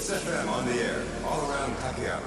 SFM on the air all around Takayama。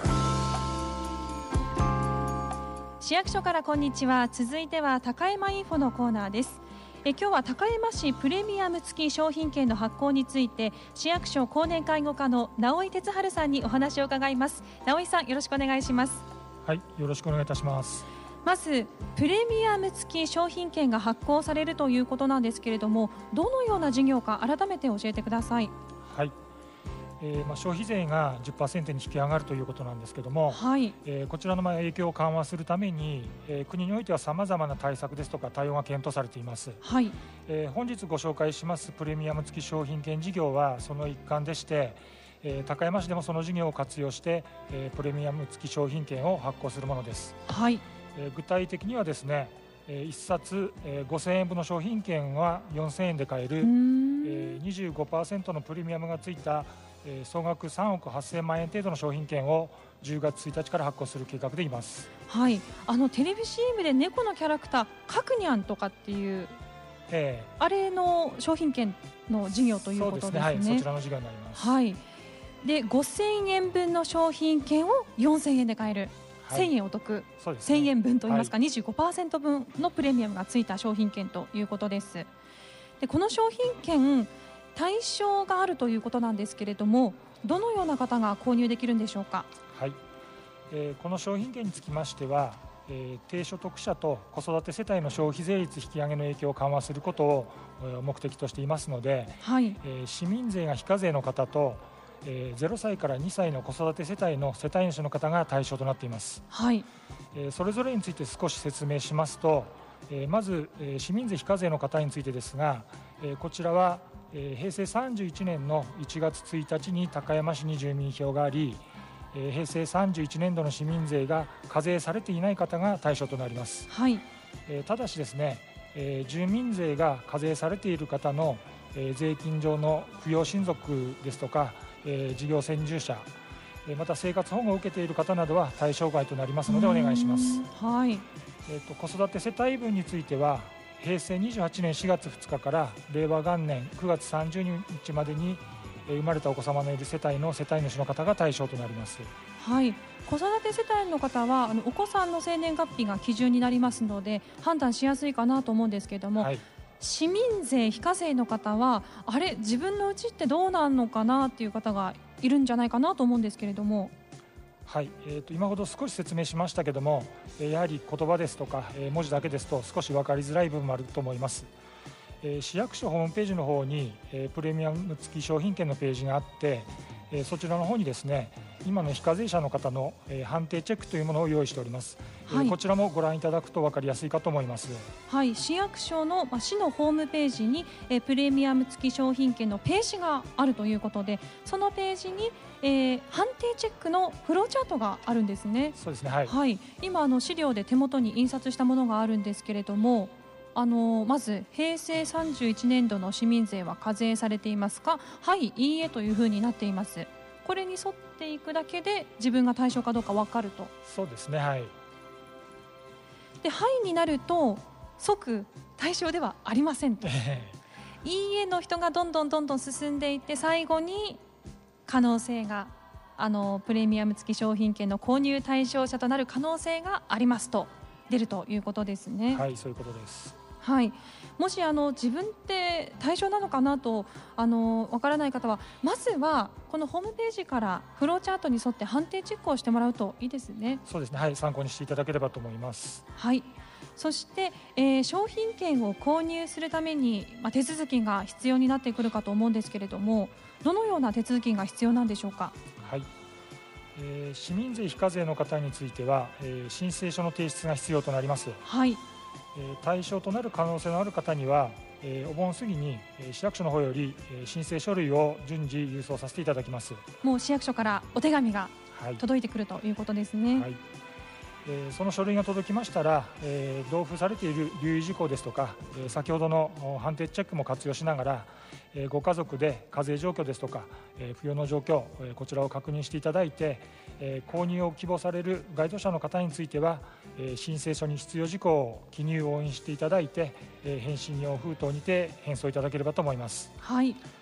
市役所からこんにちは。続いては高山インフォのコーナーです。今日は高山市プレミアム付き商品券の発行について、市役所公認介護課の直井哲治さんにお話を伺います。直井さん、よろしくお願いします。 はい、よろしくお願いいたします。 まずプレミアム付き商品券が発行されるということなんですけれども、どのような事業か改めて教えてください。 はい、消費税が 10% に引き上がるということなんですけども、 はい、 こちらの影響を緩和するために、国においてはさまざまな対策ですとか対応が検討されています。 はい、 本日ご紹介しますプレミアム付き商品券事業はその一環でして、高山市でもその事業を活用して、プレミアム付き商品券を発行するものです。 はい、 具体的にはですね、1冊、5000円分の商品券は4000円で買える、25% のプレミアムがついた、総額3億8000万円程度の商品券を10月1日から発行する計画でいます。 はい、テレビ CM で猫のキャラクターカクニャンとかっていう、あれの商品券の事業ということですね。 そうですね、はい、そちらの事業になります。 はい、で5000円分の商品券を4000円で買える、1000円お得、 そうですね、 1000円分といいますか、 はい、 25% 分のプレミアムがついた商品券ということです。でこの商品券、対象があるということなんですけれども、どのような方が購入できるんでしょうか。 はい、この商品券につきましては、低所得者と子育て世帯の消費税率引き上げの影響を緩和することを目的としていますので、 はい、 市民税が非課税の方と、0歳から2歳の子育て世帯の世帯主の方が対象となっています。 はい、 それぞれについて少し説明しますと、まず、市民税非課税の方についてですが、こちらは、平成31年の1月1日に高山市に住民票があり、平成31年度の市民税が課税されていない方が対象となります。 はい、ただしですね、住民税が課税されている方の、税金上の扶養親族ですとか、事業先住者、また生活保護を受けている方などは対象外となりますのでお願いします。 はい、 子育て世帯分については平成28年4月2日から令和元年9月30日までに生まれたお子様のいる世帯の世帯主の方が対象となります。 はい、子育て世帯の方はお子さんの生年月日が基準になりますので判断しやすいかなと思うんですけれども、はい、市民税非課税の方はあれ自分のうちってどうなんのかなっていう方がいるんじゃないかなと思うんですけれども。 はい、今ほど少し説明しましたけども、やはり言葉ですとか文字だけですと少し分かりづらい部分もあると思います。市役所ホームページの方にプレミアム付き商品券のページがあって、そちらの方にですね、今の非課税者の方の判定チェックというものを用意しております。はい、こちらもご覧いただくと分かりやすいかと思います。 はい、市役所の市のホームページにプレミアム付き商品券のページがあるということで、そのページに判定チェックのフローチャートがあるんですね。 そうですね、はい、 はい、今資料で手元に印刷したものがあるんですけれども、まず平成31年度の市民税は課税されていますか、はい、いいえというふうになっています。これに沿っていくだけで自分が対象かどうか分かると。 そうですね、はい、 ではいになると即対象ではありませんといいえの人がどんどん進んでいって、最後に可能性がプレミアム付き商品券の購入対象者となる可能性がありますと出るということですね。 はい、そういうことです。 はい、もし自分って対象なのかなとわからない方は、まずはこのホームページからフローチャートに沿って判定チェックをしてもらうといいですね。 そうですね、はい、参考にしていただければと思います。 はい、そして、商品券を購入するために、手続きが必要になってくるかと思うんですけれども、どのような手続きが必要なんでしょうか。 はい、市民税非課税の方については、申請書の提出が必要となります。 はい、 対象となる可能性のある方には、お盆過ぎに市役所の方より申請書類を順次郵送させていただきます。 もう市役所からお手紙が届いてくるということですね。 はい、その書類が届きましたら、同封されている留意事項ですとか、先ほどの判定チェックも活用しながら、ご家族で課税状況ですとか、扶養の状況、こちらを確認していただいて、購入を希望される該当者の方については、申請書に必要事項を記入押印していただいて、返信用封筒にて返送いただければと思います。 はい、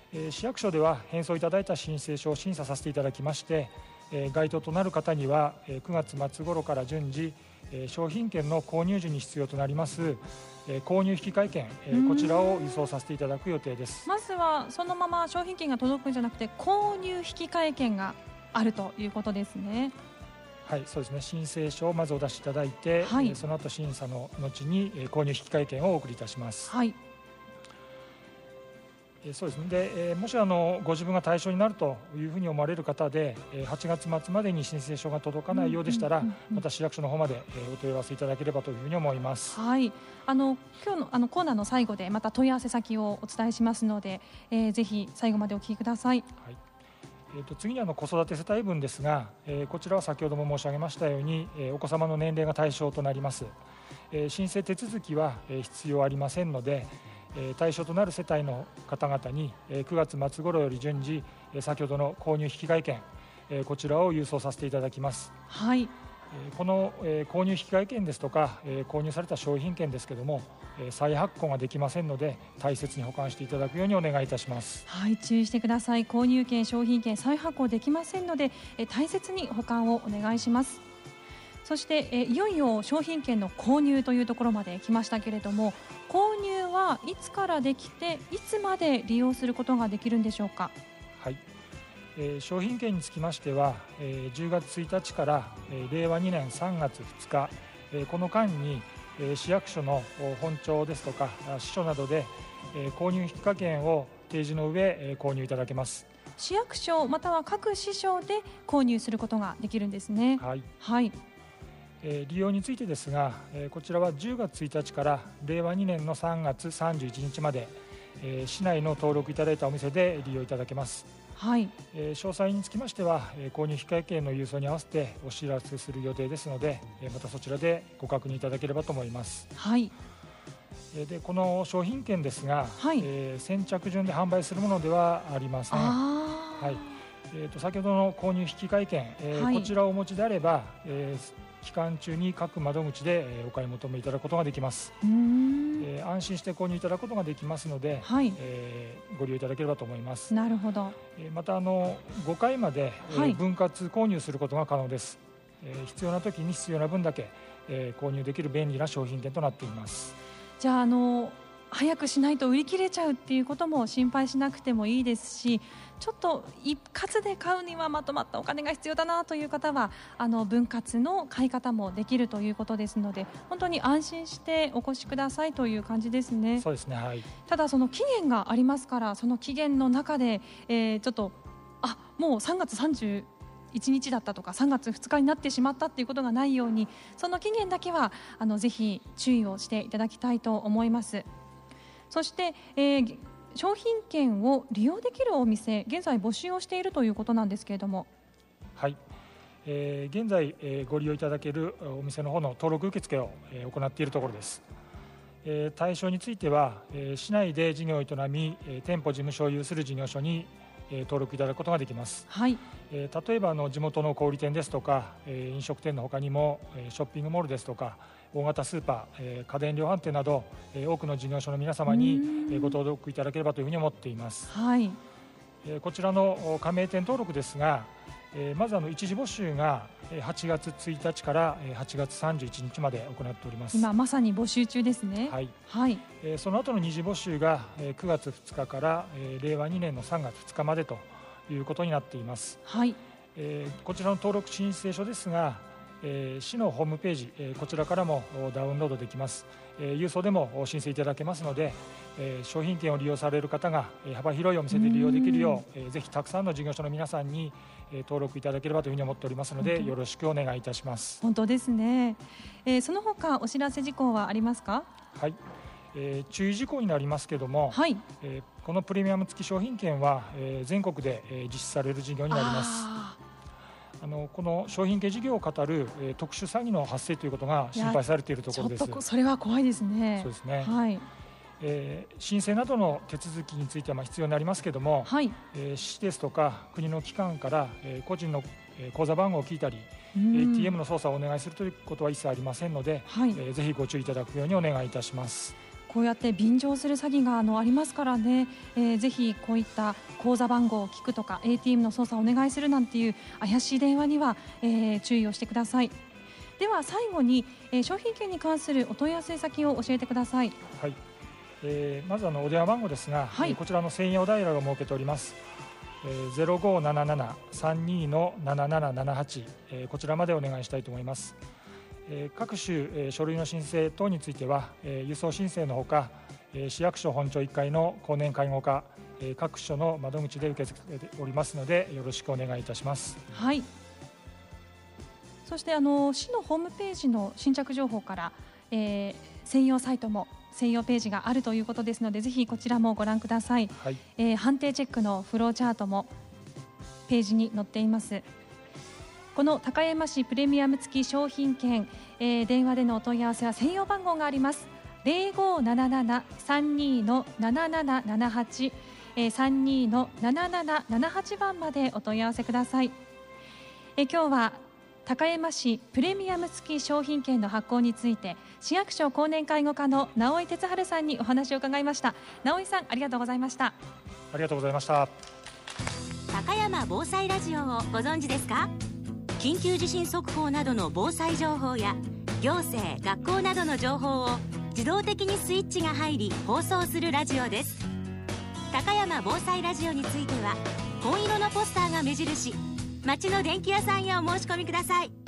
市役所では返送いただいた申請書を審査させていただきまして、該当となる方には9月末頃から順次商品券の購入時に必要となります購入引換券、こちらを輸送させていただく予定です。 まずはそのまま商品券が届くんじゃなくて購入引換券があるということですね。 はい、そうですね。申請書をまずお出しいただいて、 はい、 その後審査の後に購入引換券をお送りいたします。 はい、 そうですね。で、もしご自分が対象になるというふうに思われる方で、8月末までに申請書が届かないようでしたら、また市役所の方までお問い合わせいただければというふうに思います。 はい、今日のコーナーの最後でまた問い合わせ先をお伝えしますので、ぜひ最後までお聞きください。 はい。次に子育て世帯分ですが、こちらは先ほども申し上げましたように、お子様の年齢が対象となります。申請手続きは必要ありませんので、対象となる世帯の方々に9月末頃より順次先ほどの購入引換券、こちらを郵送させていただきます。 はい、 この購入引換券ですとか購入された商品券ですけども、再発行ができませんので大切に保管していただくようにお願いいたします。 はい、注意してください。購入券、商品券再発行できませんので大切に保管をお願いします。そしていよいよ商品券の購入というところまで来ましたけれども、購入はいつからできていつまで利用することができるんでしょうか。 はい、商品券につきましては10月1日から令和2年3月2日、この間に市役所の本庁ですとか支所などで購入引換券を提示の上購入いただけます。 市役所または各支所で購入することができるんですね。 はい、 はい、 利用についてですが、こちらは10月1日から令和2年の3月31日まで、市内の登録いただいたお店で利用いただけます。 はい、 詳細につきましては購入引換券の郵送に合わせてお知らせする予定ですので、またそちらでご確認いただければと思います。 はい、 でこの商品券ですが、 はい、 先着順で販売するものではありません。はい、先ほどの購入引換券、 はい、 こちらをお持ちであれば、期間中に各窓口でお買い求めいただくことができます。安心して購入いただくことができますので、 はい、 ご利用いただければと思います。 なるほど。 また5回まで、 はい、 分割購入することが可能です。必要な時に必要な分だけ、購入できる便利な商品券となっています。 じゃあ早くしないと売り切れちゃうっていうことも心配しなくてもいいですし、ちょっと一括で買うにはまとまったお金が必要だなという方は分割の買い方もできるということですので、本当に安心してお越しくださいという感じですね。 そうですね。はい、 ただその期限がありますから、その期限の中で、ちょっともう3月31日だったとか3月2日になってしまったっていうことがないように、その期限だけはぜひ注意をしていただきたいと思います。そして、商品券を利用できるお店、現在募集をしているということなんですけれども。 はい、現在、ご利用いただけるお店の方の登録受付を、行っているところです。対象については、市内で事業を営み店舗事務所を有する事業所に登録いただくことができます。 はい、 例えば地元の小売店ですとか飲食店の他にもショッピングモールですとか大型スーパー、家電量販店など多くの事業所の皆様にご登録いただければというふうに思っています。 はい、 こちらの加盟店登録ですが、まず一次募集が8月1日から8月31日まで行っております。 今まさに募集中ですね。 はい、 はい、 その後の二次募集が9月2日から令和2年の3月2日までということになっています。 はい、 こちらの登録申請書ですが、市のホームページ、こちらからもダウンロードできます。郵送でも申請いただけますので、商品券を利用される方が幅広いお店で利用できるよう、ぜひたくさんの事業所の皆さんに登録いただければというふうに思っておりますので、よろしくお願いいたします。 本当ですね。その他お知らせ事項はありますか。 はい、注意事項になりますけれども、 はい、 このプレミアム付き商品券は全国で実施される事業になります。この商品券事業を語る特殊詐欺の発生ということが心配されているところです。 ちょっとそれは怖いですね。 そうですね。 はい、 申請などの手続きについては必要になりますけれども、 はい、 市ですとか国の機関から個人の口座番号を聞いたり ATM の操作をお願いするということは一切ありませんので、 はい、 ぜひご注意いただくようにお願いいたします。 こうやって便乗する詐欺がありますからね、ぜひこういった口座番号を聞くとか ATM の操作をお願いするなんていう怪しい電話には、注意をしてください。では最後に、商品券に関するお問い合わせ先を教えてください。 はい、まずお電話番号ですが、 はい、 こちらの専用ダイヤルを設けております。0577-32-7778、こちらまでお願いしたいと思います。各種、書類の申請等については、輸送申請のほか、市役所本庁1階の公年介護課、各所の窓口で受け付けておりますので、よろしくお願いいたします。 はい、そして市のホームページの新着情報から、専用サイトも専用ページがあるということですので、ぜひこちらもご覧ください。はい、判定チェックのフローチャートもページに載っています。この高山市プレミアム付き商品券、電話でのお問い合わせは専用番号があります。 0577-32-7778、32-7778番までお問い合わせください。今日は高山市プレミアム付き商品券の発行について、市役所公年介護課の直井哲治さんにお話を伺いました。直井さん、ありがとうございました。 ありがとうございました。 高山防災ラジオをご存知ですか？緊急地震速報などの防災情報や行政・学校などの情報を自動的にスイッチが入り放送するラジオです。高山防災ラジオについては紺色のポスターが目印、町の電気屋さんへお申し込みください。